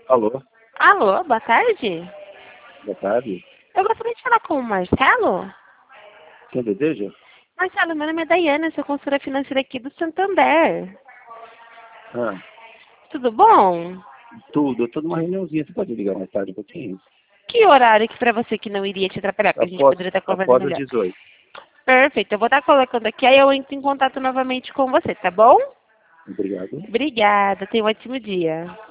Alô, Alô, boa tarde. boa tarde. Eu gostaria de falar com o Marcelo. Quem deseja? Marcelo, meu nome é Daiane, sou consultora financeira aqui do Santander. Ah, Tudo bom? tudo. Eu tô numa reuniãozinha. Você pode ligar mais tarde um pouquinho? Que horário que pra você que não iria te atrapalhar, que a gente poderia estar conversando Após as melhor? 18. Perfeito, eu vou estar colocando aqui, aí eu entro em contato novamente com você, tá bom? Obrigado. Obrigada, tenha um ótimo dia.